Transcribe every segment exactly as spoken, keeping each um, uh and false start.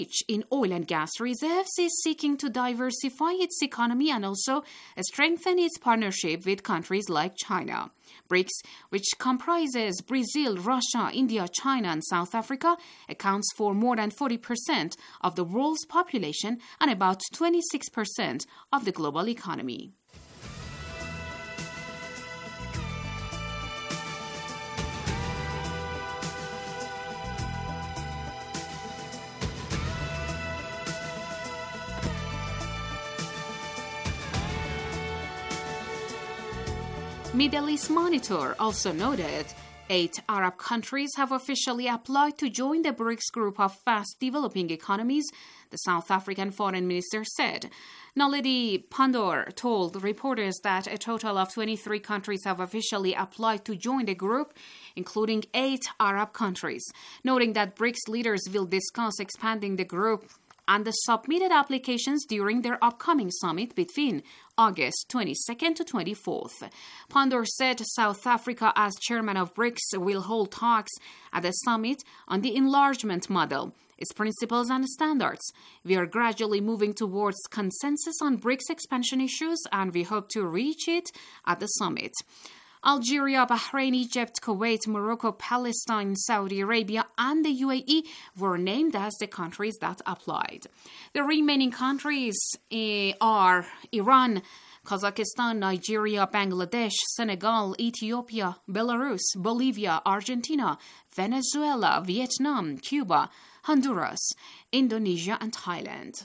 in oil and gas reserves is seeking to diversify its economy and also strengthen its partnership with countries like China. BRICS, which comprises Brazil, Russia, India, China, and South Africa, accounts for more than forty percent of the world's population and about twenty-six percent of the global economy. Middle East Monitor also noted eight Arab countries have officially applied to join the BRICS group of fast-developing economies, the South African foreign minister said. Naledi Pandor told reporters that a total of twenty-three countries have officially applied to join the group, including eight Arab countries, noting that BRICS leaders will discuss expanding the group and the submitted applications during their upcoming summit between August twenty-second to twenty-fourth. Pandor said South Africa, as chairman of BRICS, will hold talks at the summit on the enlargement model, its principles and standards. We are gradually moving towards consensus on BRICS expansion issues, and we hope to reach it at the summit. Algeria, Bahrain, Egypt, Kuwait, Morocco, Palestine, Saudi Arabia, and the U A E were named as the countries that applied. The remaining countries uh, are Iran, Kazakhstan, Nigeria, Bangladesh, Senegal, Ethiopia, Belarus, Bolivia, Argentina, Venezuela, Vietnam, Cuba, Honduras, Indonesia, and Thailand.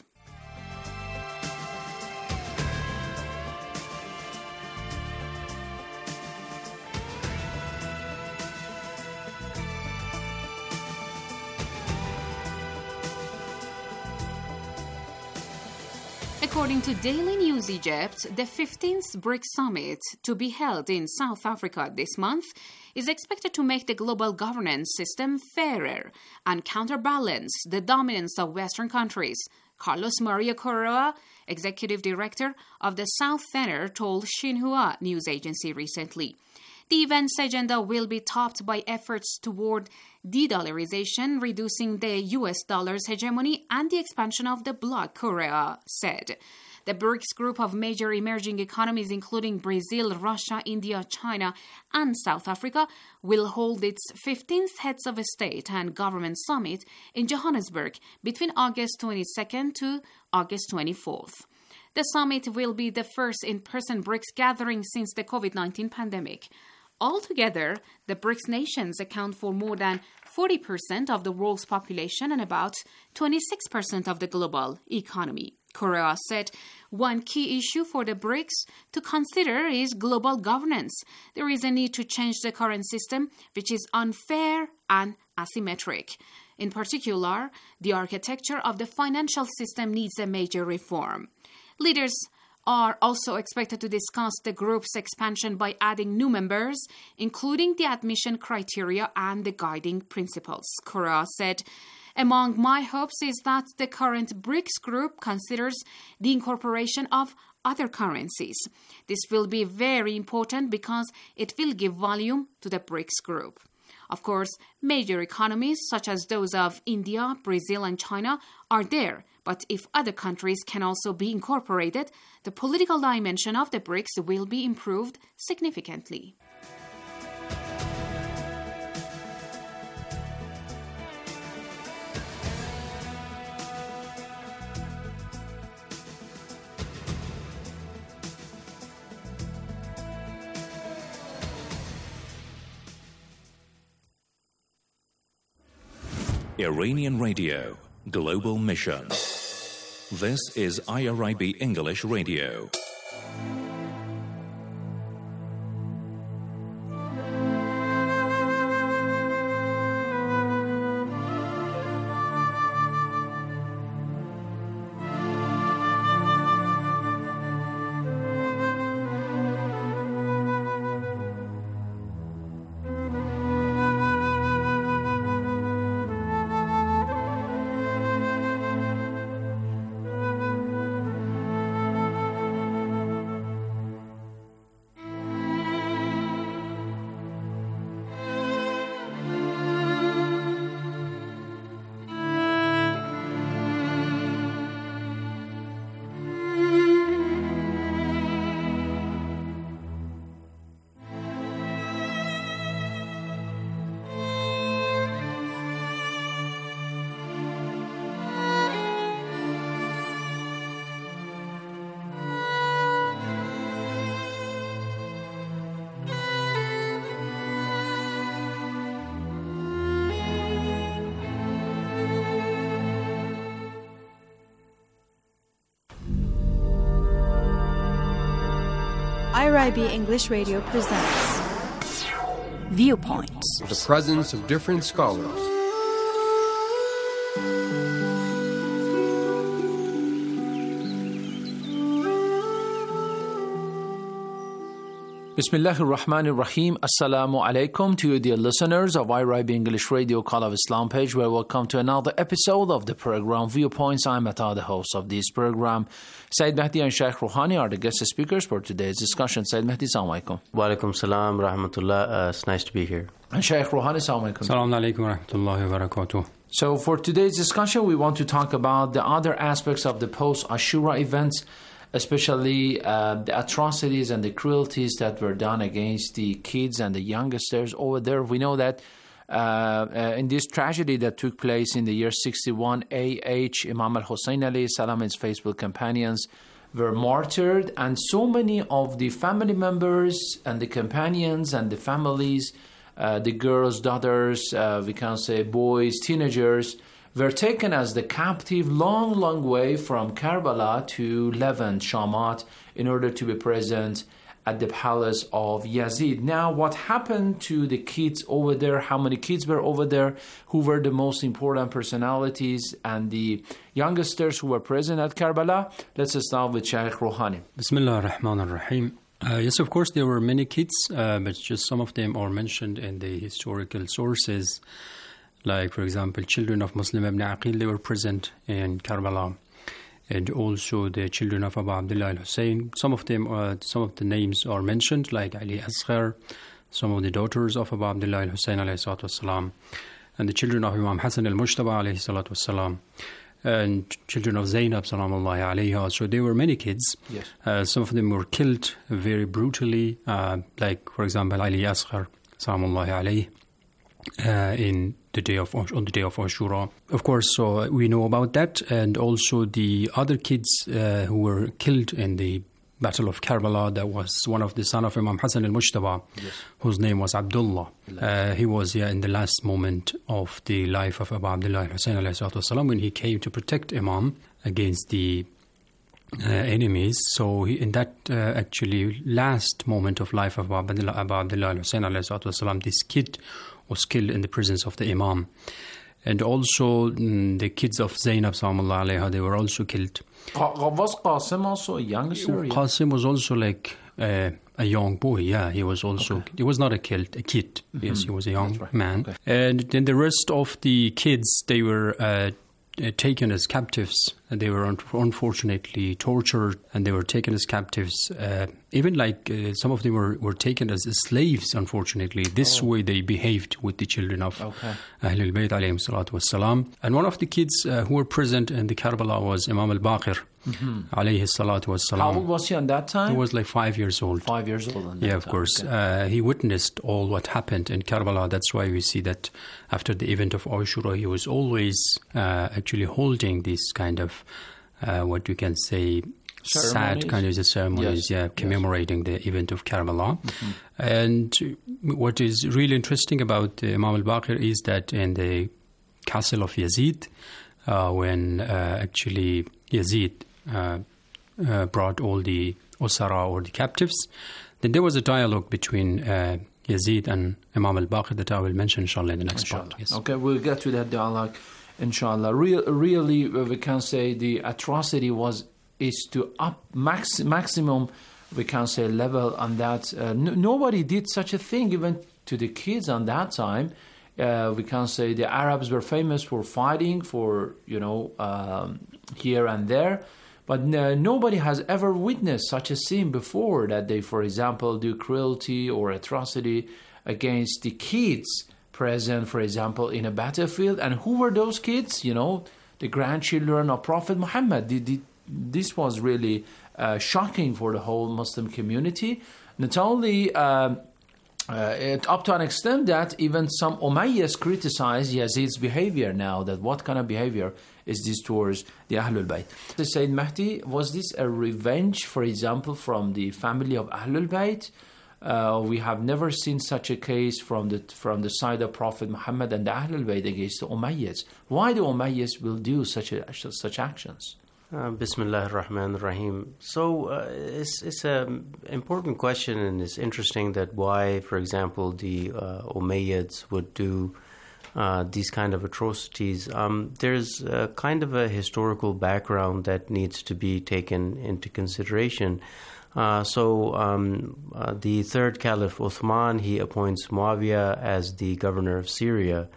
According to Daily News Egypt, the fifteenth BRICS Summit, to be held in South Africa this month, is expected to make the global governance system fairer and counterbalance the dominance of Western countries. Carlos Maria Correa, executive director of the South Center, told Xinhua news agency recently. The event's agenda will be topped by efforts toward de-dollarization, reducing the U S dollar's hegemony, and the expansion of the bloc, Correa said. The BRICS group of major emerging economies, including Brazil, Russia, India, China, and South Africa, will hold its fifteenth Heads of State and Government Summit in Johannesburg between August twenty-second to August twenty-fourth. The summit will be the first in-person BRICS gathering since the covid nineteen pandemic. Altogether, the BRICS nations account for more than forty percent of the world's population and about twenty-six percent of the global economy. Correa said one key issue for the BRICS to consider is global governance. There is a need to change the current system, which is unfair and asymmetric. In particular, the architecture of the financial system needs a major reform. Leaders are also expected to discuss the group's expansion by adding new members, including the admission criteria and the guiding principles. Correa said, "Among my hopes is that the current BRICS group considers the incorporation of other currencies. This will be very important because it will give volume to the BRICS group." Of course, major economies such as those of India, Brazil, and China are there, but if other countries can also be incorporated, the political dimension of the BRICS will be improved significantly. Iranian Radio, Global Mission. This is I R I B English Radio. I R I B English Radio presents Viewpoints. The presence of different scholars. Bismillahir Rahmanir Rahim. Assalamu alaikum to you, dear listeners of I R I B English Radio Call of Islam page. Well, welcome to another episode of the program Viewpoints. I'm Ata, the host of this program. Sayyid Mahdi and Sheikh Rouhani are the guest speakers for today's discussion. Sayyid Mahdi, assalamu alaikum. Wa alaikum salam, rahmatullah. Uh, it's nice to be here. And Sheikh Rouhani, assalamu alaikum. Assalamu alaikum wa rahmatullahi wa barakatuh. So for today's discussion, we want to talk about the other aspects of the post-Ashura events, especially uh, the atrocities and the cruelties that were done against the kids and the youngsters over there. We know that uh, uh, in this tragedy that took place in the year sixty-one A H, Imam al-Hussein alayhi salam and his faithful companions were martyred, and so many of the family members and the companions and the families, uh, the girls, daughters, uh, we can say boys, teenagers, were taken as the captive long, long way from Karbala to Levant, Shamat, in order to be present at the palace of Yazid. Now, what happened to the kids over there? How many kids were over there? Who were the most important personalities and the youngsters who were present at Karbala? Let's start with Shaykh Rouhani. Bismillah ar-Rahman ar-Rahim. Uh, yes, of course, there were many kids, uh, but just some of them are mentioned in the historical sources. Like, for example, children of Muslim ibn Aqil, they were present in Karbala. And also the children of Abu Abdullah al-Hussein. Some of them, uh, some of the names are mentioned, like Ali Asghar, some of the daughters of Abu Abdullah al-Hussein alayhi salatu wassalam, and the children of Imam Hassan al-Mujtaba alayhi salatu wassalam, and children of Zainab salamullahi alayha. So there were many kids. Yes. Uh, some of them were killed very brutally, uh, like, for example, Ali Asghar salamullahi alayhi. Uh, in the day of on the day of Ashura, of course. So we know about that, and also the other kids uh, who were killed in the Battle of Karbala. That was one of the son of Imam Hassan al-Mujtaba, yes, whose name was Abdullah. Uh, he was yeah, in the last moment of the life of Abu Abdullah al-Hussein alayhi salatu when he came to protect Imam against the Uh, enemies. So he, in that uh, actually last moment of life of Abu Abdullah, Abu Abdullah al-Hussein alayhi this kid was killed in the presence of the Imam. And also mm, the kids of Zainab sallallahu alayha, they were also killed. Was Qasim also a youngster? Qasim was also like uh, a young boy, yeah. He was also, okay. He was not a kid, a kid. Mm-hmm. Yes, he was a young right. man. Okay. And then the rest of the kids, they were uh, Uh, taken as captives. And they were un- unfortunately tortured, and they were taken as captives. Uh, even like uh, some of them were, were taken as slaves, unfortunately. This oh. way they behaved with the children of okay. Ahlul Bayt alayhim salatu wassalam. And one of the kids uh, who were present in the Karbala was Imam al-Baqir mm-hmm. alayhi salatu wassalam. How old was he on that time? He was like five years old. Five years old on that Yeah, of time. course. Okay. Uh, he witnessed all what happened in Karbala. That's why we see that after the event of Ashura, he was always uh, actually holding this kind of, uh, what you can say, ceremonies? sad kind of ceremonies, yes. yeah, commemorating yes. the event of Karbala. Mm-hmm. And what is really interesting about uh, Imam al-Baqir is that in the castle of Yazid, uh, when uh, actually Yazid uh, uh, brought all the Usara or the captives, then there was a dialogue between uh, Yazid and Imam al-Baqir that I will mention inshallah in the next inshallah. part. Yes. Okay, we'll get to that dialogue inshallah. Real, really, we can say the atrocity was is to up max, maximum, we can say, level on that. Uh, n- nobody did such a thing even to the kids on that time. Uh, we can say the Arabs were famous for fighting for, you know, um, here and there. But uh, nobody has ever witnessed such a scene before, that they, for example, do cruelty or atrocity against the kids present, for example, in a battlefield. And who were those kids? You know, the grandchildren of Prophet Muhammad. The, the, this was really uh, shocking for the whole Muslim community. Not only uh, uh, it, up to an extent that even some Umayyads criticized Yazid's behavior now, that what kind of behavior is this towards the Ahlul Bayt. The Sayyid Mahdi, was this a revenge, for example, from the family of Ahlul Bayt? Uh, we have never seen such a case from the from the side of Prophet Muhammad and the Ahlul Bayt against the Umayyads. Why the Umayyads will do such a, such actions? Uh, Bismillah ar-Rahman ar-Rahim. So uh, it's it's an important question, and it's interesting that why, for example, the uh, Umayyads would do uh, these kind of atrocities. Um, there's a kind of a historical background that needs to be taken into consideration. Uh, so um, uh, the third Caliph Uthman, he appoints Muawiyah as the governor of Syria.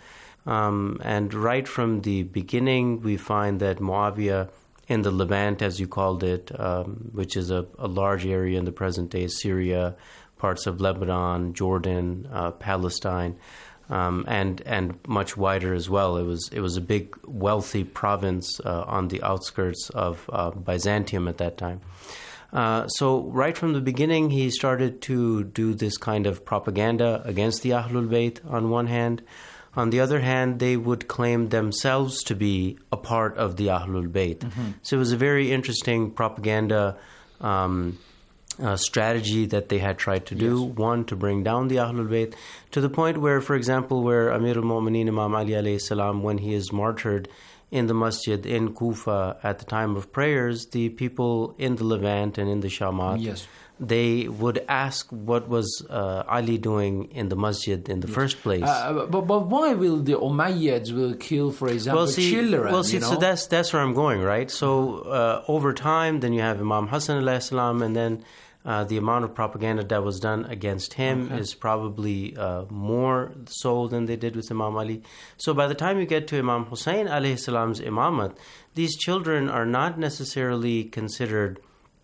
Um, and right from the beginning, we find that Muawiyah in the Levant, as you called it, um, which is a, a large area in the present-day Syria, parts of Lebanon, Jordan, uh, Palestine, um, and and much wider as well. It was it was a big, wealthy province uh, on the outskirts of uh, Byzantium at that time. Uh, so right from the beginning, he started to do this kind of propaganda against the Ahlul Bayt on one hand. On the other hand, they would claim themselves to be a part of the Ahlul Bayt. Mm-hmm. So it was a very interesting propaganda um, uh, strategy that they had tried to do. Yes. One, to bring down the Ahlul Bayt to the point where, for example, where Amir al-Mu'mineen Imam Ali alayhi salam, when he is martyred in the masjid in Kufa at the time of prayers, the people in the Levant and in the Shamat, yes. they would ask what was uh, Ali doing in the masjid in the yes. first place. Uh, but, but why will the Umayyads will kill, for example, well, see, children? Well, see, you know? so that's that's where I'm going, right? So uh, over time, then you have Imam Hassan alayhi salam, and then uh, the amount of propaganda that was done against him okay. is probably uh, more so than they did with Imam Ali. So by the time you get to Imam Hussein alayhi salam's imamat, these children are not necessarily considered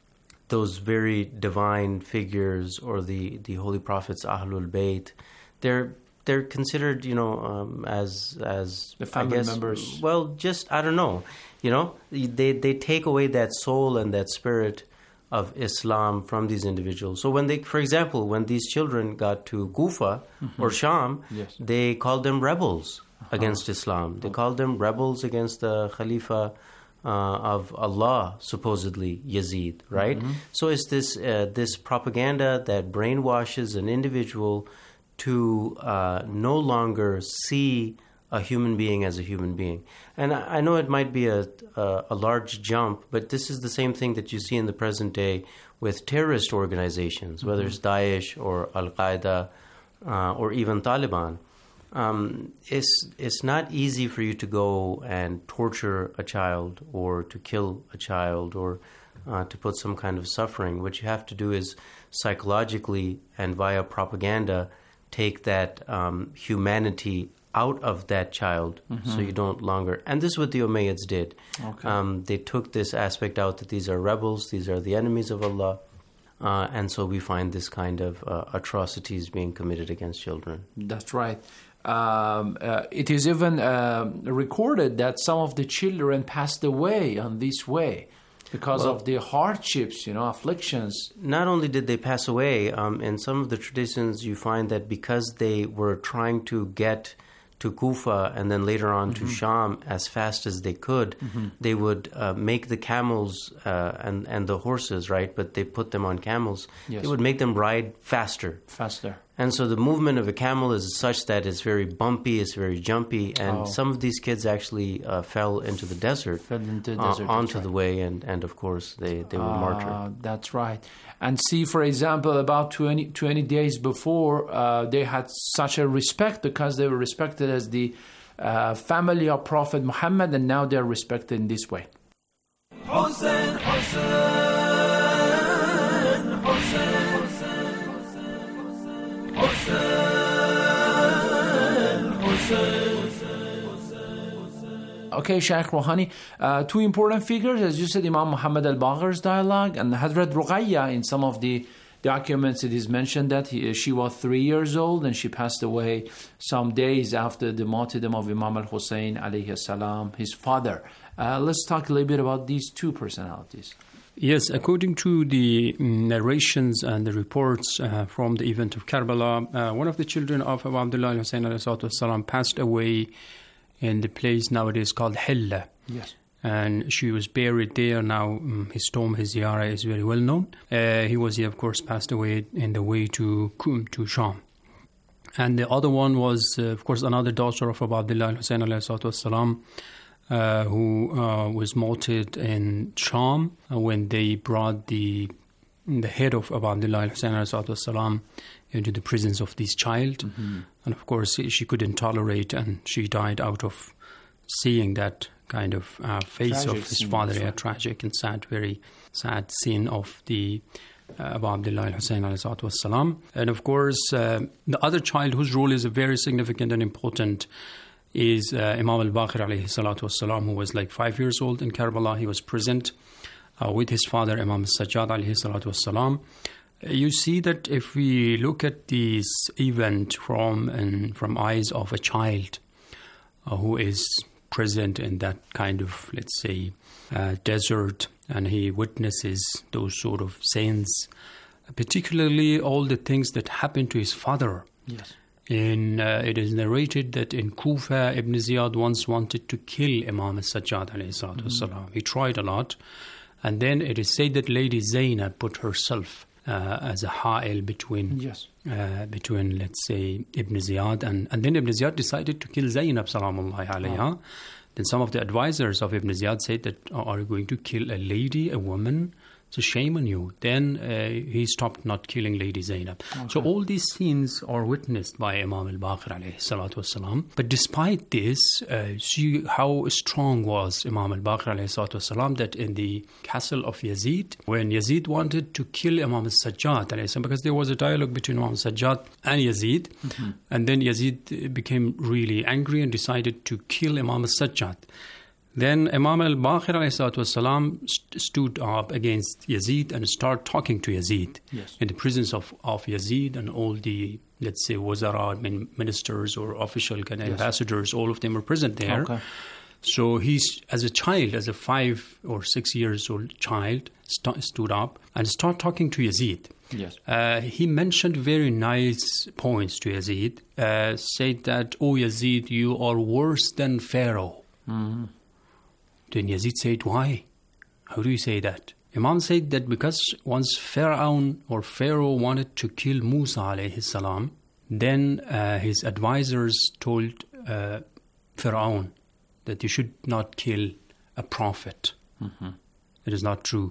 those very divine figures or the, the Holy Prophet's Ahlul Bayt. They're they're considered, you know, um, as as the family I guess, members. Well, just I don't know, you know, they they take away that soul and that spirit of Islam from these individuals. So when they, for example, when these children got to Kufa mm-hmm. or Sham, yes. they called them rebels uh-huh. against Islam. They okay. called them rebels against the Khalifa Uh, of Allah, supposedly Yazid, right? Mm-hmm. So it's this uh, this propaganda that brainwashes an individual to uh, no longer see a human being as a human being. And I, I know it might be a, a a large jump, but this is the same thing that you see in the present day with terrorist organizations, mm-hmm. whether it's Daesh or Al-Qaeda uh, or even Taliban. Um, it's it's not easy for you to go and torture a child or to kill a child or uh, to put some kind of suffering. What you have to do is psychologically and via propaganda take that um, humanity out of that child mm-hmm. so you don't longer... And this is what the Umayyads did. Okay. Um, they took this aspect out that these are rebels, these are the enemies of Allah. Uh, and so we find this kind of uh, atrocities being committed against children. That's right. Um, uh, it is even uh, recorded that some of the children passed away on this way because well, of the hardships, you know, afflictions. Not only did they pass away, um, in some of the traditions you find that because they were trying to get to Kufa and then later on mm-hmm. to Sham as fast as they could, mm-hmm. they would uh, make the camels uh, and, and the horses, right? But they put them on camels. Yes. They would make them ride faster. Faster. And so the movement of a camel is such that it's very bumpy, it's very jumpy, and oh. some of these kids actually uh, fell into the desert, fell into the uh, desert, onto right. the way, and, and of course they, they were uh, martyred. That's right. And see, for example, about twenty, twenty days before, uh, they had such a respect because they were respected as the uh, family of Prophet Muhammad, and now they're respected in this way. Hussein, Hussein, Hussein. Okay, Shaykh Rouhani, uh, two important figures, as you said, Imam Muhammad al-Baqir's dialogue and Hazrat Ruqayya. In some of the documents it is mentioned that he, she was three years old and she passed away some days after the martyrdom of Imam al-Hussein alayhi salam, his father. Uh, let's talk a little bit about these two personalities. Yes, according to the narrations and the reports uh, from the event of Karbala, uh, one of the children of Abu Abdullah al-Hussein alayhi passed away in the place nowadays called Hilla. Yes. And she was buried there. Now um, his tomb, his ziyarah, is very well known. Uh, he was, he of course, passed away in the way to to Sham. And the other one was, uh, of course, another daughter of Abu Abdullah al-Hussein alayhi uh, who uh, was martyred in Sham uh, when they brought the the head of Abu Abdullah al-Hussein alayhi into the presence of this child. Mm-hmm. And of course, she couldn't tolerate, and she died out of seeing that kind of uh, face tragic of his scene, father. right. A tragic and sad, very sad scene of the uh, Abu Abdullah al-Hussein alayhi. And of course, uh, the other child whose role is very significant and important is uh, Imam al-Baqir alayhi salatu wassalam, who was like five years old in Karbala. He was present uh, with his father, Imam al-Sajjad alayhi salatu wassalam. You see that if we look at this event from and from eyes of a child uh, who is present in that kind of, let's say, uh, desert, and he witnesses those sort of scenes, particularly all the things that happened to his father. Yes. In, uh, it is narrated that in Kufa, Ibn Ziyad once wanted to kill Imam al-Sajjad alayhi salatu wasalam. He tried a lot. And then it is said that Lady Zainab put herself uh, as a ha'il between, Yes. uh, between, let's say, Ibn Ziyad. And, and then Ibn Ziyad decided to kill Zainab, salamullahi alayha. Then some of the advisors of Ibn Ziyad said that, oh, are you going to kill a lady, a woman? It's a shame on you. Then uh, he stopped not killing Lady Zainab. Okay. So all these scenes are witnessed by Imam al-Baqir alayhi salatu wasalam. But despite this, uh, see how strong was Imam al-Baqir alayhi salatu wasalam, that in the castle of Yazid, when Yazid wanted to kill Imam al-Sajjad alayhi salam, because there was a dialogue between Imam al-Sajjad and Yazid, mm-hmm. and then Yazid became really angry and decided to kill Imam al-Sajjad. Then Imam al-Baqir st- stood up against Yazid and started talking to Yazid. Yes. In the presence of, of Yazid and all the, let's say, wazara, ministers or official kind of yes. ambassadors, all of them were present there. Okay. So he's, as a child, as a five or six years old child, st- stood up and started talking to Yazid. Yes. Uh, he mentioned very nice points to Yazid, uh, said that, oh Yazid, you are worse than Pharaoh. Mm-hmm. Then Yazid said, why? How do you say that? Imam said that because once Pharaoh or Pharaoh wanted to kill Musa alayhi salam, then uh, his advisors told uh, Pharaoh that you should not kill a prophet. Mm-hmm. It is not true.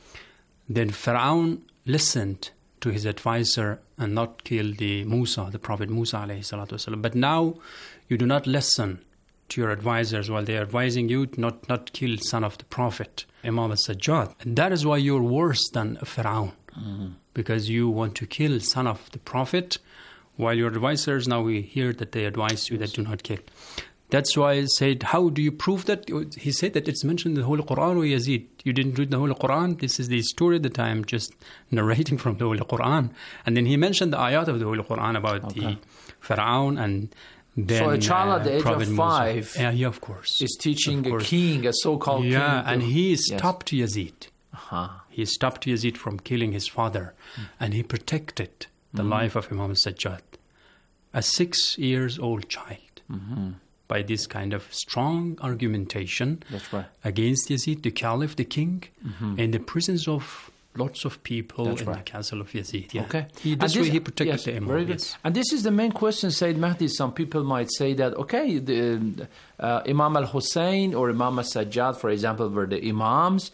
Then Pharaoh listened to his advisor and not kill the Musa, the prophet Musa alayhi salatu wasalam. But now you do not listen to your advisors while they are advising you to not, not kill son of the prophet, Imam al-Sajjad. And that is why you're worse than a Pharaoh, mm-hmm. because you want to kill son of the prophet, while your advisors, now we hear that they advise you that do not kill. That's why I said, how do you prove that? He said that it's mentioned in the Holy Quran, O Yazid. You didn't read the Holy Quran? This is the story that I am just narrating from the Holy Quran. And then he mentioned the ayat of the Holy Quran about okay. the Pharaoh and then, so a child uh, at the age Prophet of five yeah, yeah, of course. is teaching of a king, a so-called yeah, king. and he stopped yes. Yazid. Uh-huh. He stopped Yazid from killing his father, mm. and he protected the mm. life of Imam al-Sajjad, a six years old child, mm-hmm. by this kind of strong argumentation That's right. against Yazid, the caliph, the king, mm-hmm. in the presence of lots of people That's in right. the castle of Yazid. Yeah. Okay. He, this, this way he protected yes, the Imam. Very good. Yes. And this is the main question, Sayyid Mahdi. Some people might say that, okay, the, uh, Imam al-Hussein or Imam al-Sajjad, for example, were the imams.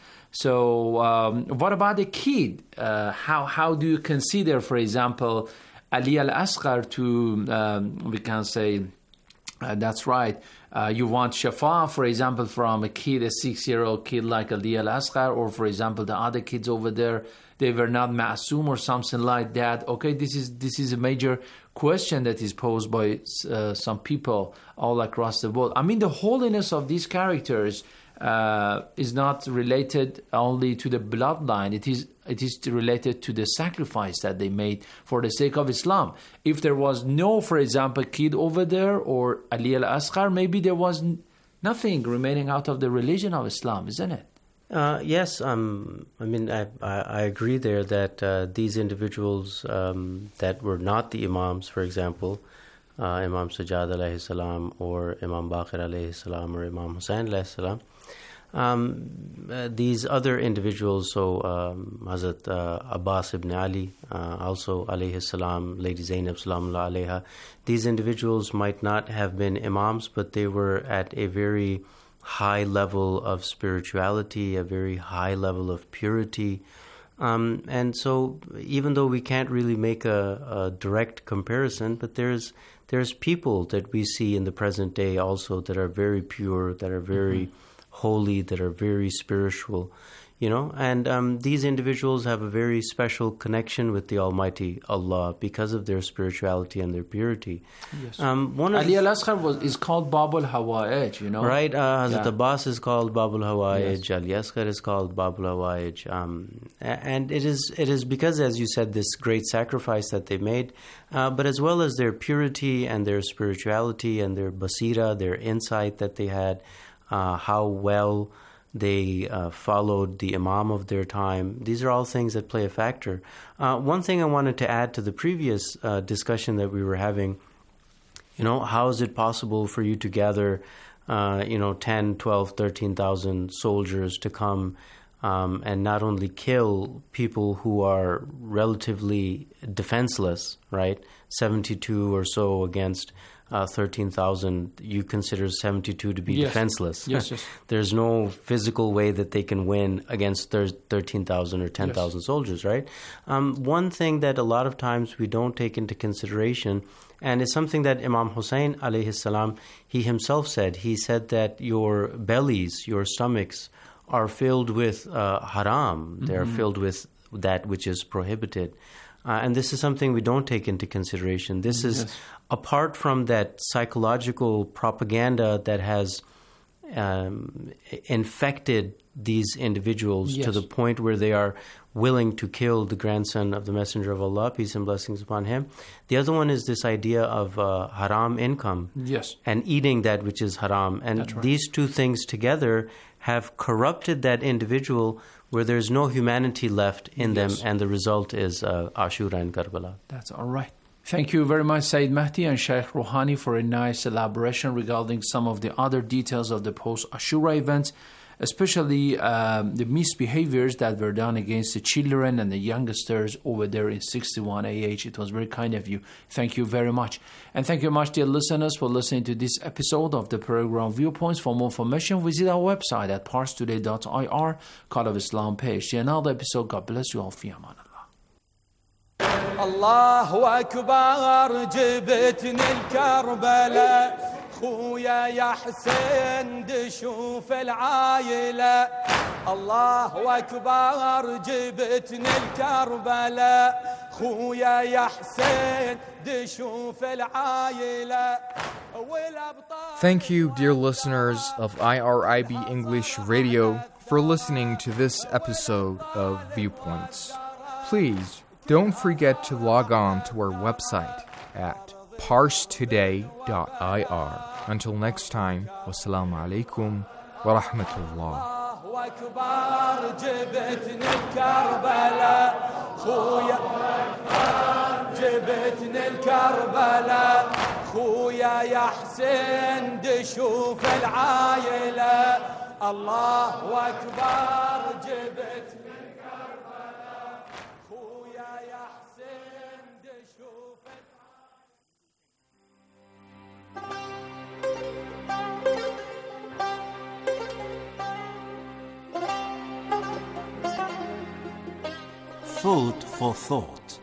So um, what about the kid? Uh, how, how do you consider, for example, Ali al-Asghar to, um, we can say, uh, that's right, Uh, you want shafa, for example, from a kid, a six-year-old kid like Ali al-Asghar, or, for example, the other kids over there, they were not ma'asum or something like that. Okay, this is this is a major question that is posed by uh, some people all across the world. I mean, the holiness of these characters uh, is not related only to the bloodline. It is it is related to the sacrifice that they made for the sake of Islam. If there was no, for example, kid over there or Ali al-Asghar, maybe there was n- nothing remaining out of the religion of Islam, isn't it? Uh, yes, um, I mean, I, I, I agree there that uh, these individuals um, that were not the Imams, for example, uh, Imam Sajjad alayhi salam or Imam Baqir alayhi salam or Imam Hussain alayhi salam, Um, uh, these other individuals, so um, Hazrat uh, Abbas ibn Ali, uh, also alayhi salam, Lady Zainab salamullah alayha, these individuals might not have been imams, but they were at a very high level of spirituality, a very high level of purity. Um, and so even though we can't really make a, a direct comparison, but there's there's people that we see in the present day also that are very pure, that are very mm-hmm. holy, that are very spiritual, you know. And um, these individuals have a very special connection with the Almighty Allah because of their spirituality and their purity. Yes. Um, one Ali al-Asghar was is called Bab al-Hawa'ij, you know. Right. Uh, Hazrat Yeah. Abbas is called Bab al-Hawa'ij. Yes. Ali Asghar is called Bab al-Hawa'ij. Um, a- and it is it is because, as you said, this great sacrifice that they made, uh, but as well as their purity and their spirituality and their basira, their insight that they had, uh, how well they uh, followed the Imam of their time. These are all things that play a factor. Uh, one thing I wanted to add to the previous uh, discussion that we were having, you know, how is it possible for you to gather, uh, you know, ten, twelve, thirteen thousand soldiers to come um, and not only kill people who are relatively defenseless, right? seventy-two or so against Uh, thirteen thousand, you consider seventy-two to be Yes. defenseless. Yes, yes. There's no physical way that they can win against thir- thirteen thousand or ten thousand Yes. soldiers, right? Um, one thing that a lot of times we don't take into consideration, and it's something that Imam Hussein alayhi salam, he himself said. He said that your bellies, your stomachs are filled with uh, haram. They are filled with that which is prohibited. Uh, and this is something we don't take into consideration. This is Yes. apart from that psychological propaganda that has um, infected these individuals Yes. to the point where they are willing to kill the grandson of the Messenger of Allah, peace and blessings upon him. The other one is this idea of uh, haram income Yes. and eating that which is haram. And That's right. these two things together have corrupted that individual where there's no humanity left in them, Yes. and the result is uh, Ashura and Karbala. That's all right. Thank you very much, Sayyid Mahdi and Sheikh Rouhani, for a nice elaboration regarding some of the other details of the post-Ashura events, especially um, the misbehaviors that were done against the children and the youngsters over there in sixty-one A H. It was very kind of you. Thank you very much. And thank you much, dear listeners, for listening to this episode of the program Viewpoints. For more information, visit our website at pars today dot I R, Call of Islam page. See another episode. God bless you all. Fi aman Allah. الله أكبر جبتني الكربلاء خويا يا حسين دشوف العايلة الله أكبر جبتني الكربلاء خويا يا حسين دشوف العايلة والأبطال. Thank you, dear listeners of I R I B English Radio, for listening to this episode of Viewpoints. Please don't forget to log on to our website at pars today dot I R. Until next time, wassalamu alaikum wa rahmatullah. أكبر جبتني الكربلاء خويا جبتني الكربلاء خويا يا حسين دشوف العايلة الله أكبر جبتني الكربلاء خويا يا حسين دشوف Food for thought.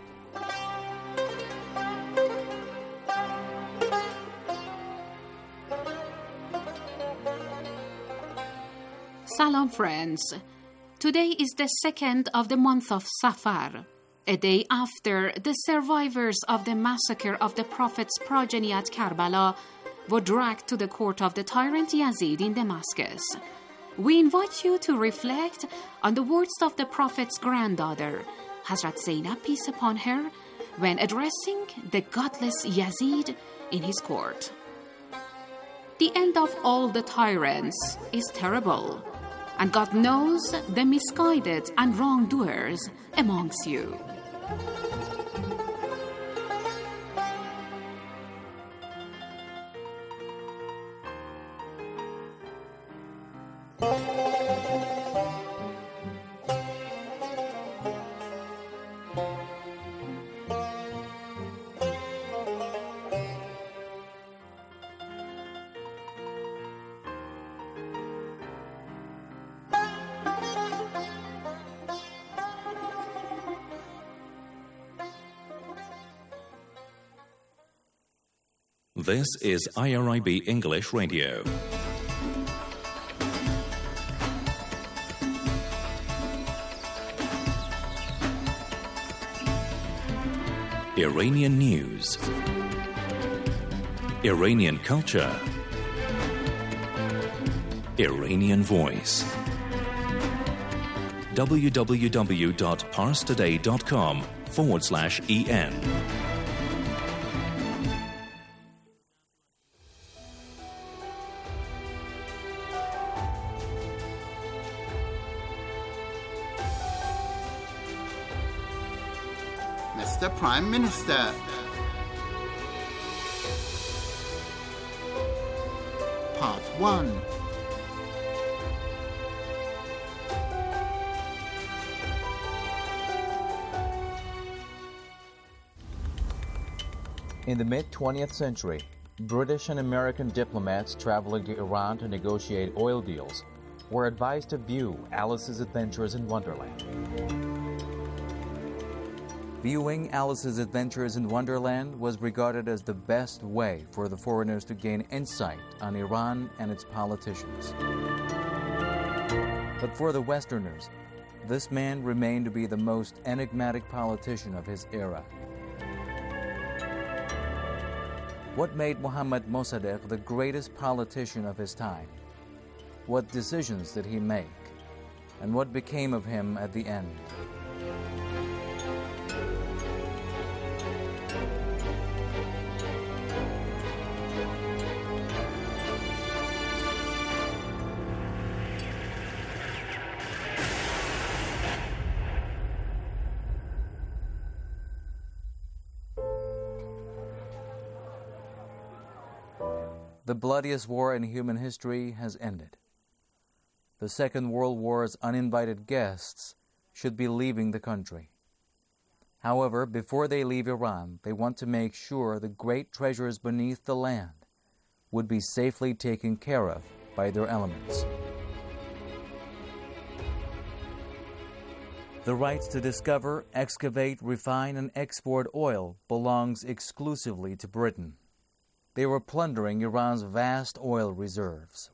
Salam, friends. Today is the second of the month of Safar, a day after the survivors of the massacre of the Prophet's progeny at Karbala were dragged to the court of the tyrant Yazid in Damascus. We invite you to reflect on the words of the Prophet's granddaughter, Hazrat Zainab, peace upon her, when addressing the godless Yazid in his court. The end of all the tyrants is terrible, and God knows the misguided and wrongdoers amongst you. This is I R I B English Radio. Iranian news, Iranian culture, Iranian voice. www.parstoday.com forward slash EN. Mister Prime Minister. Part one. In the mid-twentieth century, British and American diplomats traveling to Iran to negotiate oil deals were advised to view Alice's Adventures in Wonderland. Viewing Alice's Adventures in Wonderland was regarded as the best way for the foreigners to gain insight on Iran and its politicians. But for the Westerners, this man remained to be the most enigmatic politician of his era. What made Mohammad Mossadegh the greatest politician of his time? What decisions did he make? And what became of him at the end? The bloodiest war in human history has ended. The Second World War's uninvited guests should be leaving the country. However, before they leave Iran, they want to make sure the great treasures beneath the land would be safely taken care of by their elements. The rights to discover, excavate, refine, and export oil belongs exclusively to Britain. They were plundering Iran's vast oil reserves.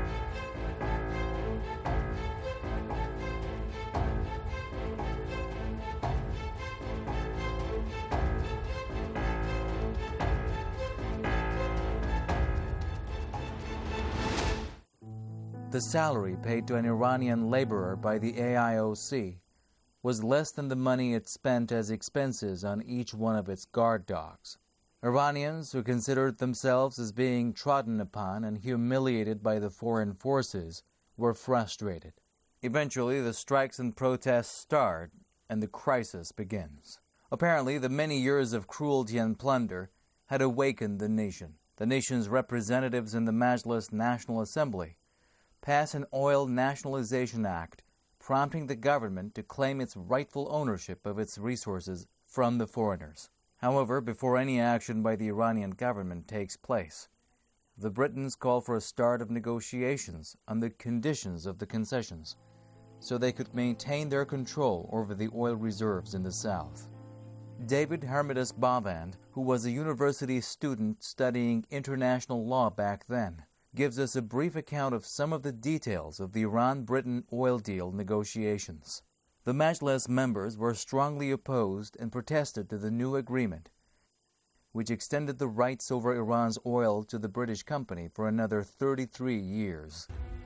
The salary paid to an Iranian laborer by the A I O C was less than the money it spent as expenses on each one of its guard dogs. Iranians who considered themselves as being trodden upon and humiliated by the foreign forces were frustrated. Eventually, the strikes and protests start, and the crisis begins. Apparently, the many years of cruelty and plunder had awakened the nation. The nation's representatives in the Majlis National Assembly passed an Oil Nationalization Act, prompting the government to claim its rightful ownership of its resources from the foreigners. However, before any action by the Iranian government takes place, the Britons call for a start of negotiations on the conditions of the concessions, so they could maintain their control over the oil reserves in the south. David Hermidas Bavand, who was a university student studying international law back then, gives us a brief account of some of the details of the Iran-Britain oil deal negotiations. The Majlis members were strongly opposed and protested to the new agreement, which extended the rights over Iran's oil to the British company for another thirty-three years.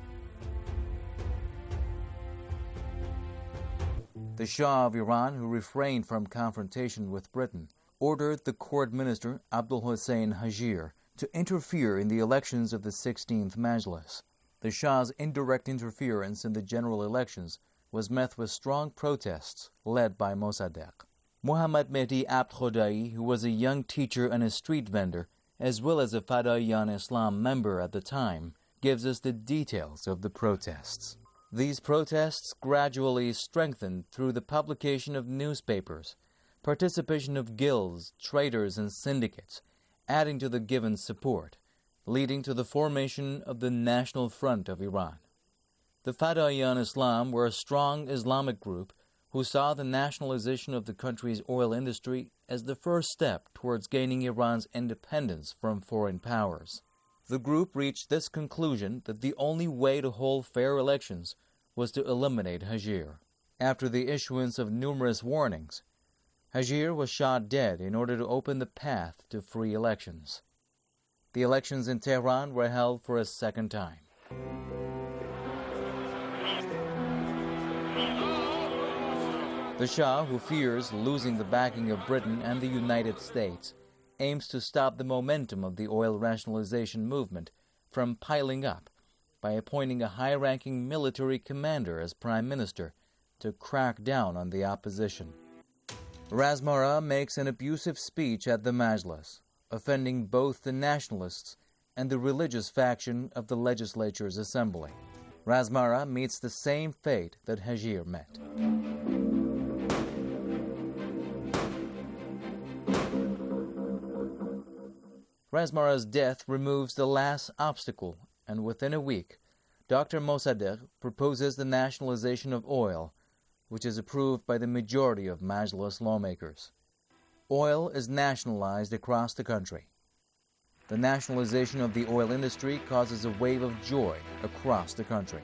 The Shah of Iran, who refrained from confrontation with Britain, ordered the court minister Abdul Hossein Hajir to interfere in the elections of the sixteenth Majlis. The Shah's indirect interference in the general elections was met with strong protests led by Mossadegh. Mohammad Mehdi Abd Khodai, who was a young teacher and a street vendor, as well as a Fada'iyan Islam member at the time, gives us the details of the protests. These protests gradually strengthened through the publication of newspapers, participation of guilds, traders, and syndicates, adding to the given support, leading to the formation of the National Front of Iran. The Fada'iyan Islam were a strong Islamic group who saw the nationalization of the country's oil industry as the first step towards gaining Iran's independence from foreign powers. The group reached this conclusion that the only way to hold fair elections was to eliminate Hajir. After the issuance of numerous warnings, Hajir was shot dead in order to open the path to free elections. The elections in Tehran were held for a second time. The Shah, who fears losing the backing of Britain and the United States, aims to stop the momentum of the oil rationalization movement from piling up by appointing a high-ranking military commander as prime minister to crack down on the opposition. Razmara makes an abusive speech at the Majlis, offending both the nationalists and the religious faction of the legislature's assembly. Razmara meets the same fate that Hajir met. Razmara's death removes the last obstacle, and within a week, Doctor Mossadegh proposes the nationalization of oil, which is approved by the majority of Majlis lawmakers. Oil is nationalized across the country. The nationalization of the oil industry causes a wave of joy across the country.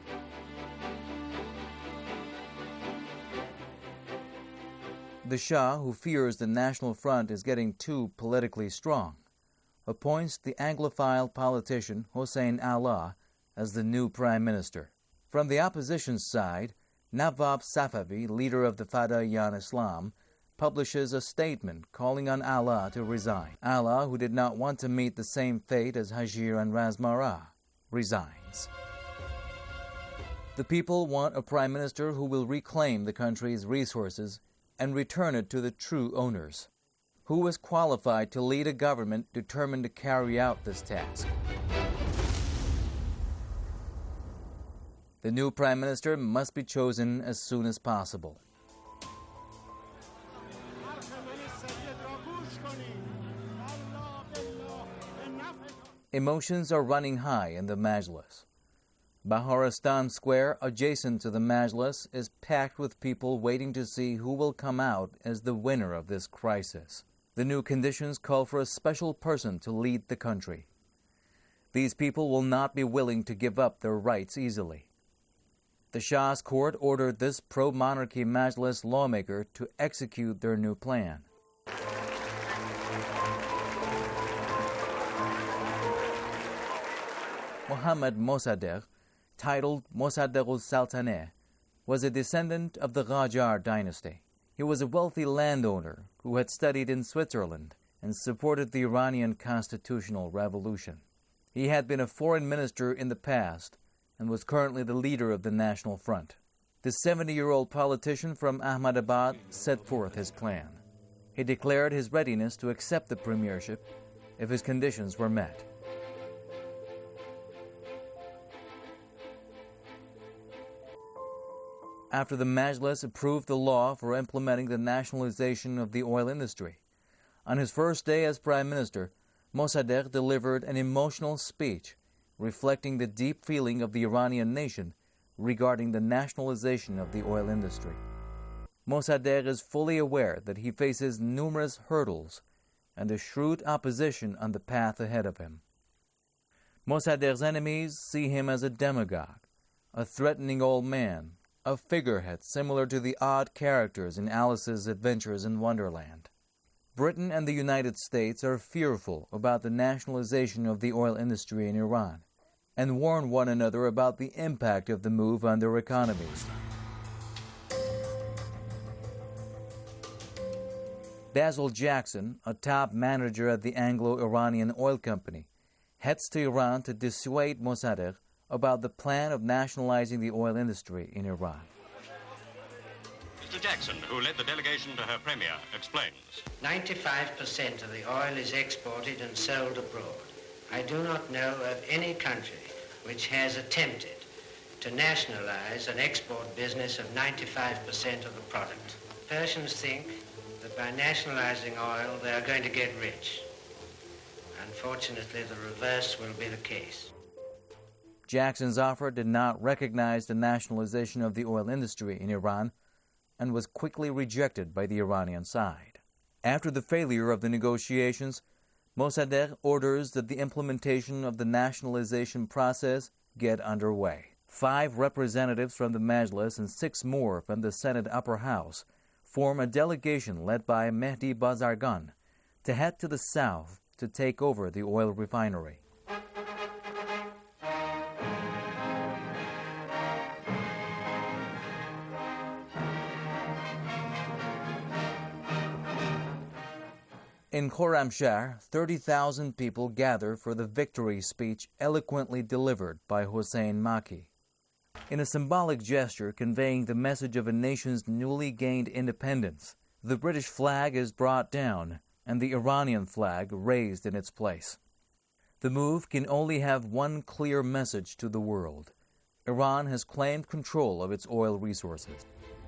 The Shah, who fears the National Front is getting too politically strong, appoints the Anglophile politician Hossein Allah as the new prime minister. From the opposition's side, Nawab Safavi, leader of the Fada'iyan Islam, publishes a statement calling on Allah to resign. Allah, who did not want to meet the same fate as Hajir and Razmara, resigns. The people want a prime minister who will reclaim the country's resources and return it to the true owners. Who is qualified to lead a government determined to carry out this task? The new prime minister must be chosen as soon as possible. Emotions are running high in the Majlis. Baharistan Square, adjacent to the Majlis, is packed with people waiting to see who will come out as the winner of this crisis. The new conditions call for a special person to lead the country. These people will not be willing to give up their rights easily. The Shah's court ordered this pro-monarchy Majlis lawmaker to execute their new plan. Mohammad Mossadegh, titled Mossadegh al-Sultaneh, was a descendant of the Qajar dynasty. He was a wealthy landowner who had studied in Switzerland and supported the Iranian constitutional revolution. He had been a foreign minister in the past and was currently the leader of the National Front. The seventy-year-old politician from Ahmadabad set forth his plan. He declared his readiness to accept the premiership if his conditions were met. After the Majlis approved the law for implementing the nationalization of the oil industry, on his first day as Prime Minister, Mossadegh delivered an emotional speech reflecting the deep feeling of the Iranian nation regarding the nationalization of the oil industry. Mossadegh is fully aware that he faces numerous hurdles and a shrewd opposition on the path ahead of him. Mossadegh's enemies see him as a demagogue, a threatening old man, a figurehead similar to the odd characters in Alice's Adventures in Wonderland. Britain and the United States are fearful about the nationalization of the oil industry in Iran and warn one another about the impact of the move on their economies. Basil Jackson, a top manager at the Anglo-Iranian Oil Company, heads to Iran to dissuade Mossadegh about the plan of nationalizing the oil industry in Iran. Mister Jackson, who led the delegation to her premier, explains. ninety-five percent of the oil is exported and sold abroad. I do not know of any country which has attempted to nationalize an export business of ninety-five percent of the product. Persians think that by nationalizing oil they are going to get rich. Unfortunately, the reverse will be the case. Jackson's offer did not recognize the nationalization of the oil industry in Iran, and was quickly rejected by the Iranian side. After the failure of the negotiations, Mossadegh orders that the implementation of the nationalization process get underway. Five representatives from the Majlis and six more from the Senate Upper House form a delegation led by Mehdi Bazargan to head to the south to take over the oil refinery. In Khorramshahr, thirty thousand people gather for the victory speech eloquently delivered by Hossein Maki. In a symbolic gesture conveying the message of a nation's newly gained independence, the British flag is brought down and the Iranian flag raised in its place. The move can only have one clear message to the world. Iran has claimed control of its oil resources.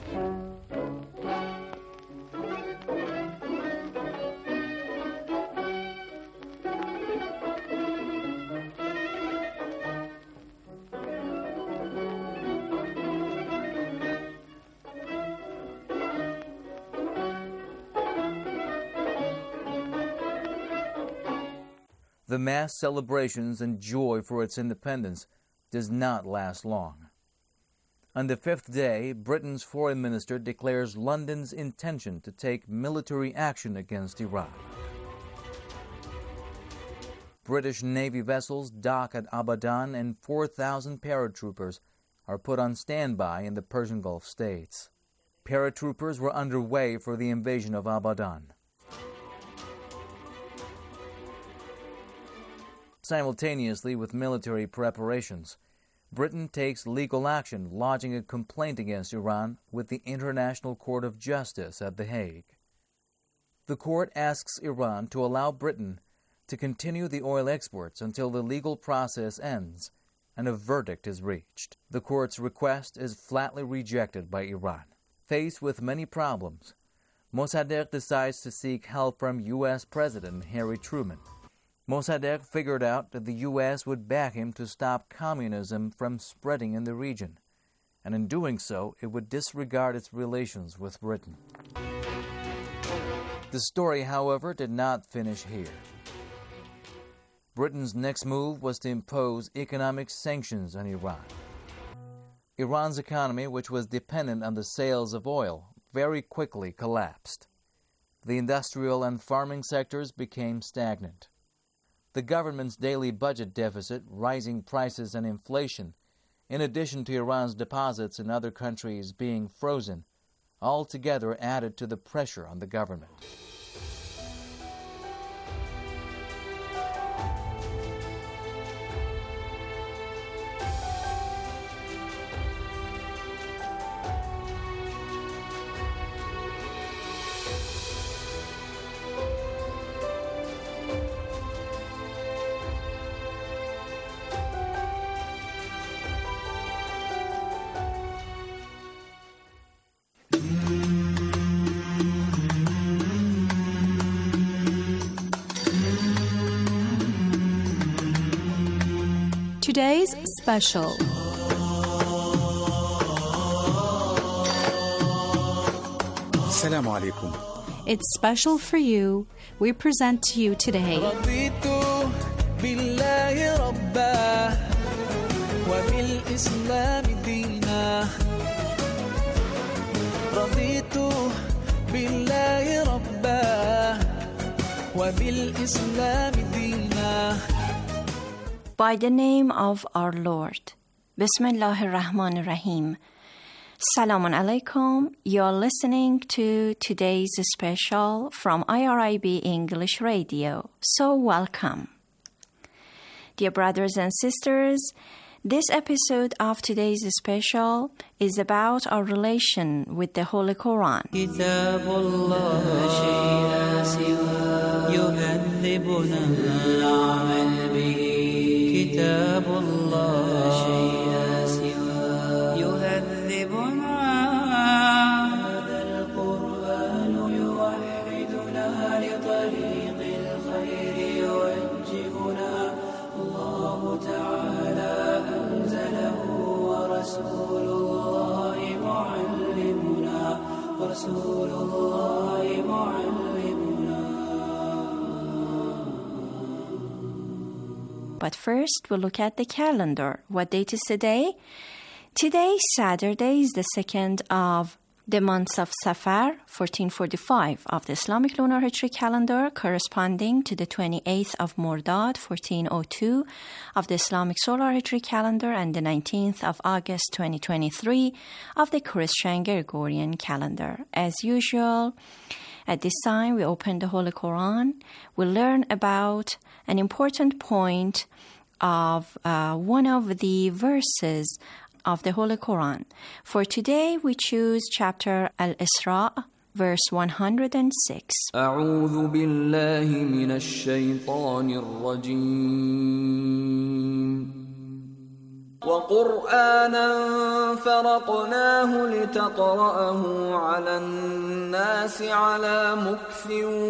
The mass celebrations and joy for its independence does not last long. On the fifth day, Britain's foreign minister declares London's intention to take military action against Iran. British Navy vessels dock at Abadan and four thousand paratroopers are put on standby in the Persian Gulf states. Paratroopers were underway for the invasion of Abadan. Simultaneously with military preparations, Britain takes legal action, lodging a complaint against Iran with the International Court of Justice at The Hague. The court asks Iran to allow Britain to continue the oil exports until the legal process ends and a verdict is reached. The court's request is flatly rejected by Iran. Faced with many problems, Mossadegh decides to seek help from U S President Harry Truman. Mossadegh figured out that the U S would back him to stop communism from spreading in the region, and in doing so, it would disregard its relations with Britain. The story, however, did not finish here. Britain's next move was to impose economic sanctions on Iran. Iran's economy, which was dependent on the sales of oil, very quickly collapsed. The industrial and farming sectors became stagnant. The government's daily budget deficit, rising prices and inflation, in addition to Iran's deposits in other countries being frozen, altogether added to the pressure on the government. Today's special. Assalamu alaikum. It's special for you. We present to you today. By the name of our Lord. Bismillahir Rahmanir Rahim. Salamun alaikum. You're listening to today's special from I R I B English Radio. So welcome. Dear brothers and sisters, this episode of today's special is about our relation with the Holy Quran. كتاب الله شيء سوى يهذبنا هذا القرآن يوحدنا لطريق الخير يوجهنا الله تعالى أنزله ورسول الله معلمنا But first, we'll look at the calendar. What date is today? Today, Saturday, is the second of the month of Safar, fourteen forty-five of the Islamic lunar Hijri calendar, corresponding to the twenty-eighth of Mordad, fourteen oh two of the Islamic solar Hijri calendar, and the nineteenth of August, twenty twenty-three of the Christian Gregorian calendar. As usual, at this time, we open the Holy Quran. We learn about an important point of uh, one of the verses of the Holy Quran. For today, we choose chapter Al-Isra, verse one hundred six. أعوذ بالله من الشيطان الرجيم وقرآنا فرقناه لتقرأه على الناس على مكث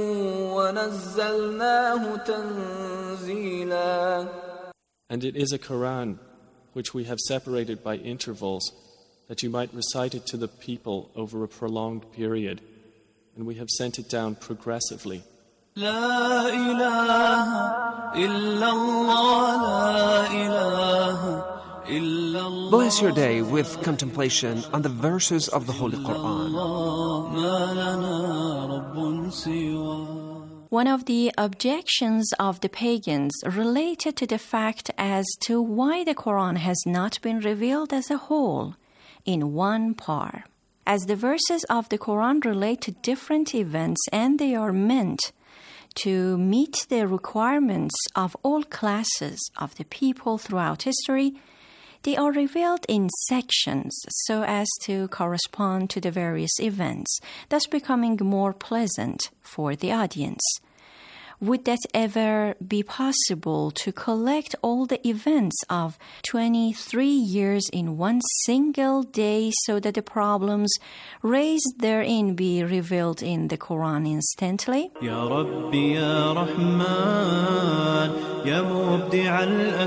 ونزلناه تنزيلا. And it is a Quran which we have separated by intervals, that you might recite it to the people over a prolonged period, and we have sent it down progressively. لا إله إلا الله لا إله إلا الله. Bless your day with contemplation on the verses of the Holy Quran. ما لنا رب سواه. One of the objections of the pagans related to the fact as to why the Quran has not been revealed as a whole in one part. As the verses of the Quran relate to different events and they are meant to meet the requirements of all classes of the people throughout history, they are revealed in sections so as to correspond to the various events, thus becoming more pleasant for the audience. Would that ever be possible to collect all the events of twenty-three years in one single day so that the problems raised therein be revealed in the Quran instantly? يا ربي يا رحمن يا مبدع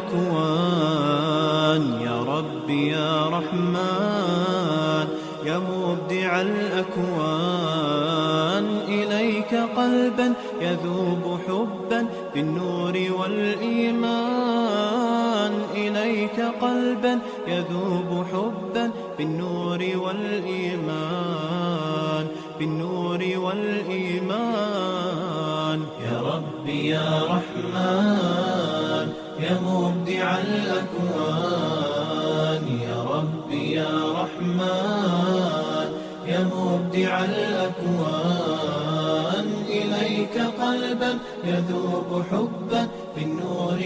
الأكوان يا ربي يا رحمن يا مبدع الأكوان إليك قلبا يذوب حبا بالنور والإيمان إليك قلبا يذوب حبا بالنور والإيمان بالنور والإيمان يا ربي يا رحمن يا مبدع الأكوان يا ربي يا رحمن يا مبدع الأكوان إليك قلبا يذوب حبا بالنور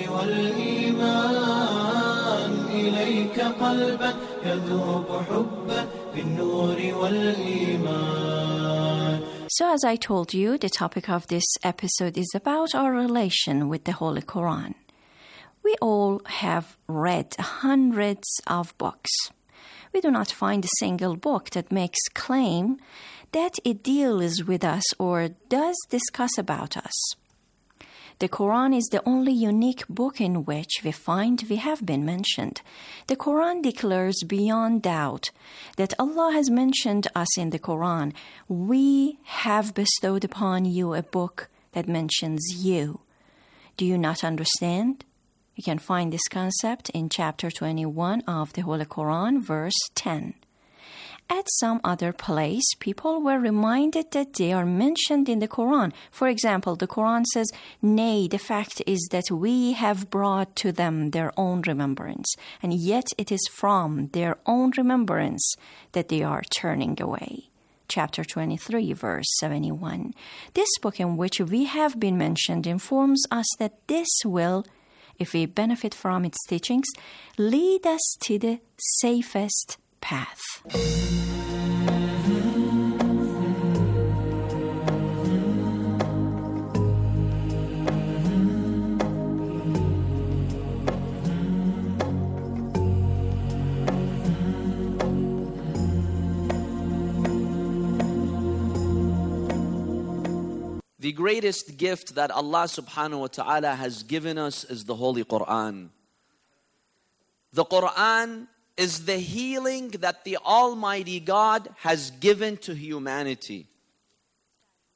والإيمان إليك قلبا يذوب حبا بالنور والإيمان. So as I told you, the topic of this episode is about our relation with the Holy Quran. We all have read hundreds of books. We do not find a single book that makes claim that it deals with us or does discuss about us. The Quran is the only unique book in which we find we have been mentioned. The Quran declares beyond doubt that Allah has mentioned us in the Quran. We have bestowed upon you a book that mentions you. Do you not understand? You can find this concept in chapter twenty-one of the Holy Quran, verse ten. At some other place, people were reminded that they are mentioned in the Quran. For example, the Quran says, "Nay, the fact is that we have brought to them their own remembrance, and yet it is from their own remembrance that they are turning away." Chapter twenty-three, verse seventy-one. This book in which we have been mentioned informs us that this will, if we benefit from its teachings, lead us to the safest path. The greatest gift that Allah subhanahu wa ta'ala has given us is the Holy Quran. The Quran is the healing that the Almighty God has given to humanity.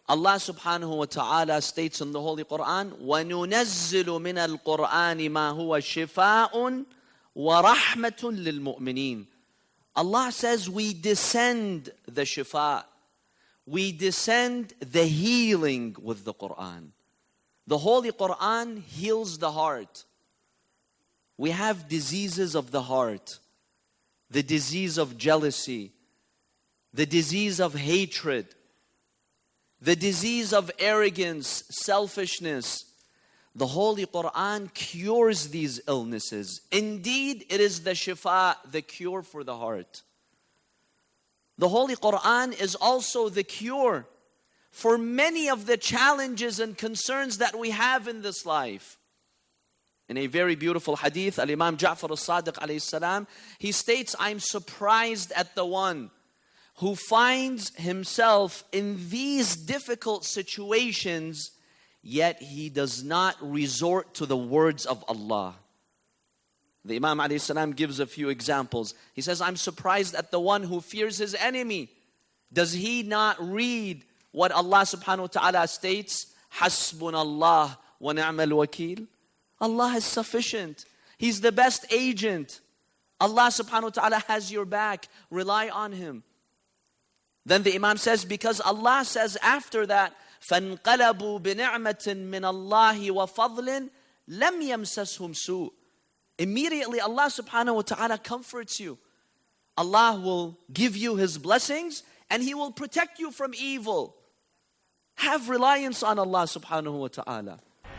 Allah subhanahu wa ta'ala states in the Holy Quran, وَنُنَزِّلُ مِنَ الْقُرْآنِ مَا هُوَ شِفَاءٌ وَرَحْمَةٌ لِلْمُؤْمِنِينَ. Allah says we descend the shifa, we descend the healing with the Quran. The Holy Quran heals the heart. We have diseases of the heart, the disease of jealousy, the disease of hatred, the disease of arrogance, selfishness. The Holy Quran cures these illnesses. Indeed, it is the shifa, the cure for the heart. The Holy Quran is also the cure for many of the challenges and concerns that we have in this life. In a very beautiful hadith, Al-Imam Ja'far al-Sadiq alayhi salam, he states, I'm surprised at the one who finds himself in these difficult situations, yet he does not resort to the words of Allah. The Imam alayhi salam gives a few examples. He says, I'm surprised at the one who fears his enemy. Does he not read what Allah subhanahu wa ta'ala states? Hasbunallah wa ni'mal wakil. Allah is sufficient. He's the best agent. Allah subhanahu wa ta'ala has your back. Rely on Him. Then the Imam says, because Allah says after that, فَانْقَلَبُوا بِنِعْمَةٍ مِّنَ اللَّهِ وَفَضْلٍ لَمْ يَمْسَسْهُمْ سُوءٍ. Immediately Allah subhanahu wa ta'ala comforts you. Allah will give you His blessings and He will protect you from evil. Have reliance on Allah subhanahu wa ta'ala.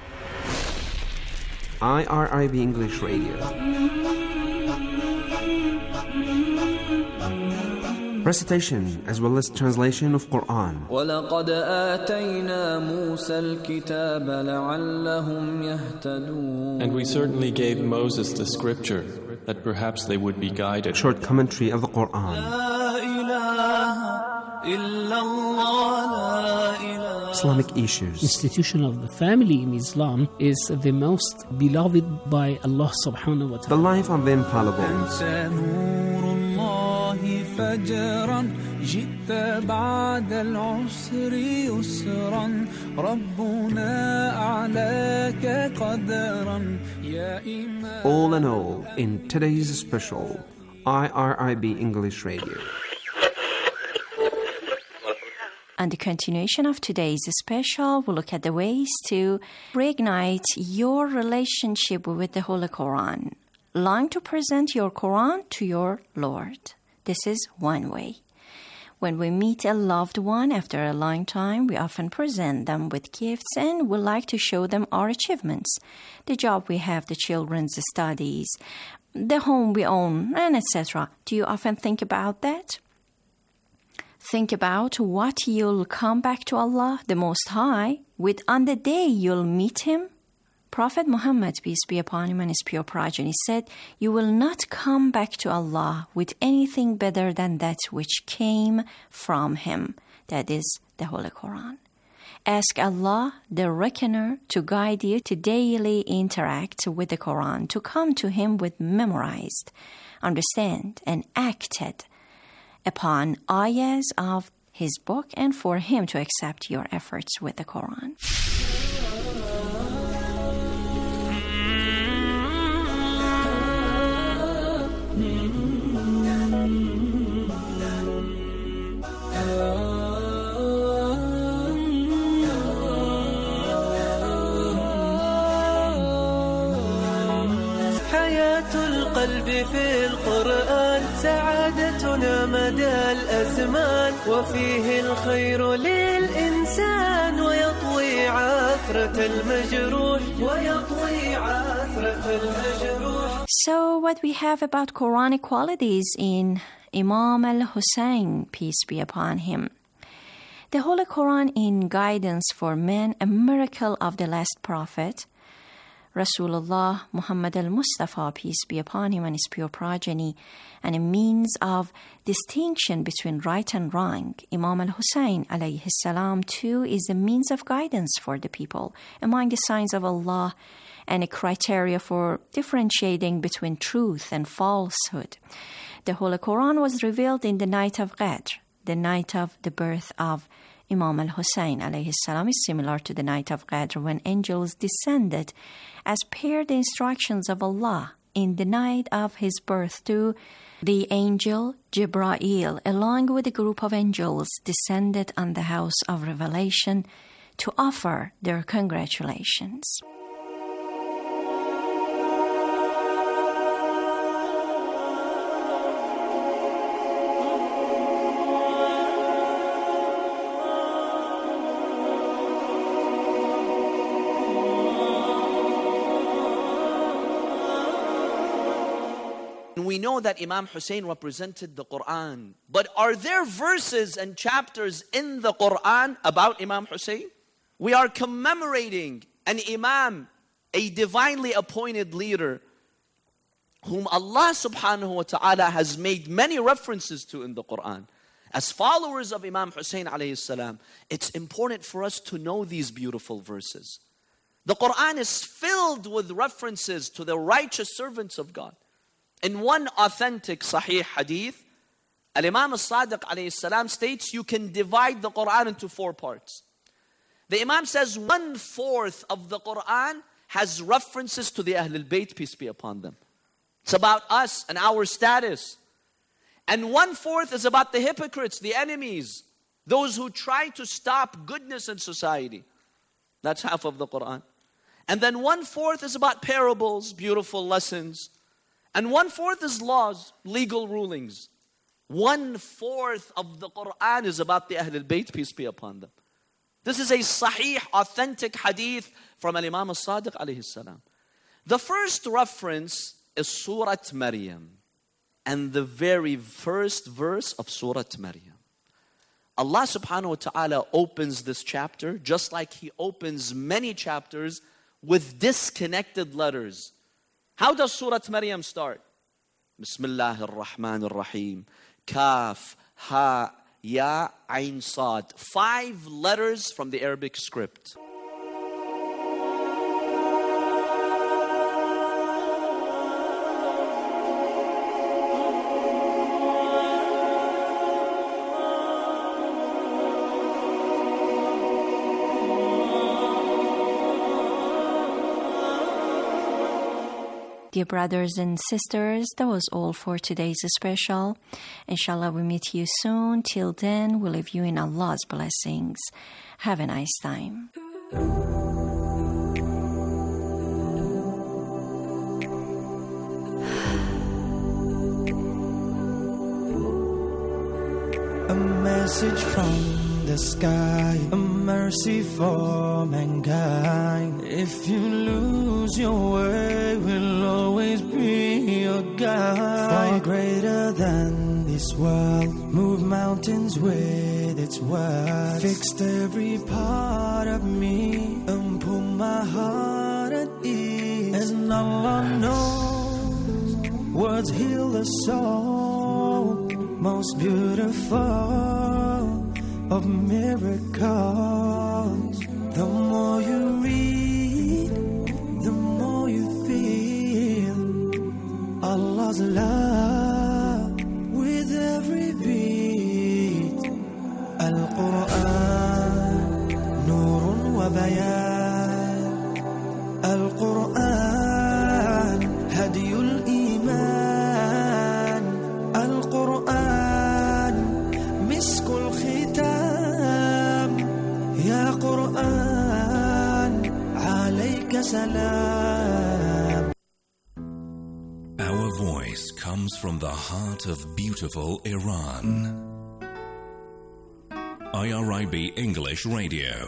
I R I B English Radio. Recitation as well as translation of Quran. وَلَقَدْ آتَيْنَا مُوسَى الْكِتَابَ لَعَلَّهُمْ يَهْتَدُونَ. And we certainly gave Moses the scripture that perhaps they would be guided. Short commentary of the Quran. Islamic issues. Institution of the family in Islam is the most beloved by Allah subhanahu wa ta'ala. The life of the infallible. فجرا جئت بعد العسر يسرا ربنا أعلاك قدرا يا إمام. All in all, in today's special I R I B English Radio. And the continuation of today's special, we'll look at the ways to reignite your relationship with the Holy Quran. Long to present your Quran to your Lord. This is one way. When we meet a loved one after a long time, we often present them with gifts and we like to show them our achievements, the job we have, the children's studies, the home we own, and et cetera. Do you often think about that? Think about what you'll come back to Allah, the Most High, with on the day you'll meet Him. Prophet Muhammad, peace be upon him, and his pure progeny said, you will not come back to Allah with anything better than that which came from Him. That is the Holy Quran. Ask Allah, the Reckoner, to guide you to daily interact with the Quran, to come to Him with memorized, understand, and acted upon ayahs of His book, and for Him to accept your efforts with the Quran. القلب في القرآن سعادتنا مدى الأزمان وفيه الخير للإنسان ويطوي عثرة المجروح ويطوي عثرة المجروح. So what we have about Quranic qualities in Imam al-Hussein, peace be upon him. The Holy Quran in guidance for men, a miracle of the last prophet, Rasulullah Muhammad al-Mustafa, peace be upon him, and his pure progeny, and a means of distinction between right and wrong. Imam al-Hussein alayhi salam too is a means of guidance for the people among the signs of Allah and a criteria for differentiating between truth and falsehood. The Holy Quran was revealed in the night of Qadr, the night of the birth of Imam al-Hussein alayhi salam is similar to the night of Qadr when angels descended as per the instructions of Allah in the night of his birth to the angel Jibra'il, along with a group of angels, descended on the house of revelation to offer their congratulations. We know that Imam Hussein represented the Quran. But are there verses and chapters in the Quran about Imam Hussein? We are commemorating an Imam, a divinely appointed leader, whom Allah subhanahu wa ta'ala has made many references to in the Quran. As followers of Imam Hussein alayhi salam, it's important for us to know these beautiful verses. The Quran is filled with references to the righteous servants of God. In one authentic Sahih hadith, Al-Imam al-Sadiq alayhi salam states you can divide the Quran into four parts. The Imam says one fourth of the Quran has references to the Ahlul Bayt, peace be upon them. It's about us and our status. And one fourth is about the hypocrites, the enemies, those who try to stop goodness in society. That's half of the Quran. And then one fourth is about parables, beautiful lessons. And one fourth is laws, legal rulings. One fourth of the Quran is about the Ahlul Bayt, peace be upon them. This is a sahih, authentic hadith from Al-Imam al-Sadiq alayhi salam. The first reference is Surah Maryam, and the very first verse of Surah Maryam. Allah subhanahu wa ta'ala opens this chapter just like He opens many chapters with disconnected letters. How does Surah Maryam start? Bismillahir Rahmanir Rahim. Kaf, Ha, Ya, Ain, Sad. Five letters from the Arabic script. Dear brothers and sisters, that was all for today's special. Inshallah, we meet you soon. Till then, we leave you in Allah's blessings. Have a nice time. A message from the sky, a mercy for mankind. If you lose your way, we'll always be your guide. Far greater than this world, move mountains with its word. Fixed every part of me and put my heart at ease. And Allah knows words heal the soul, most beautiful of miracles. The more you read, the more you feel Allah's love with every beat. Al-Quran, Nurun wa Bayan. Al-Quran, Hadiyul Iman. Al-Quran, Miskul Khitam. Ya Quran, alayka salam. Our voice comes from the heart of beautiful Iran. I R I B English Radio.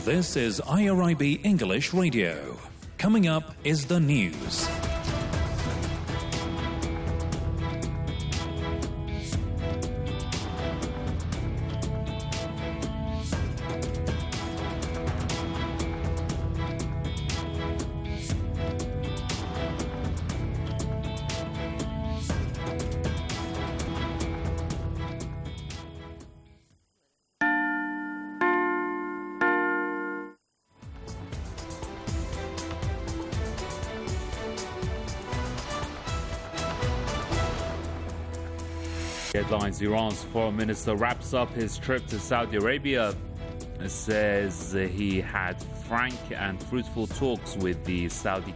This is I R I B English Radio. Coming up is the news. Headlines: Iran's foreign minister wraps up his trip to Saudi Arabia. It says he had frank and fruitful talks with the Saudi